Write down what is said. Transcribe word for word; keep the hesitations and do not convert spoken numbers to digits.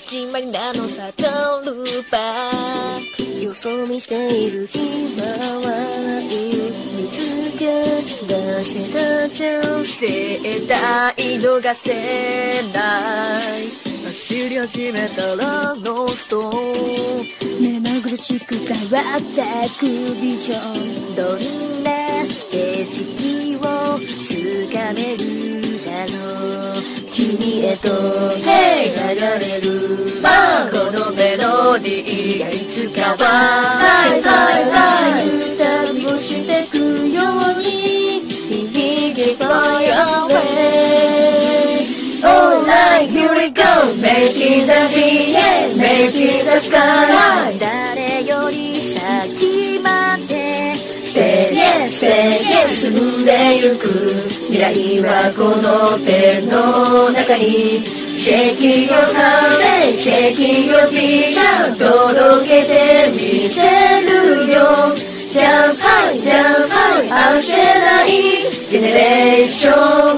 始まりなのさトルーパーよそ見している暇はない見つけ出せたチャンス絶対逃せない走り始めたらノンスト目まぐるしく変わった首ちょんどんな景色をつかめるだろう君へと流れるこのメロディーがいつかはライライライ旅をしてくように響け Fly away Alright here we go Making the G yeah Making the sky 誰より先まで Stay yeah Stay yeah 進んでゆく未来はこの手の中に Shake your hand Shake your vision 届けてみせるよ Jump high Jump high 焦らないジェネレーション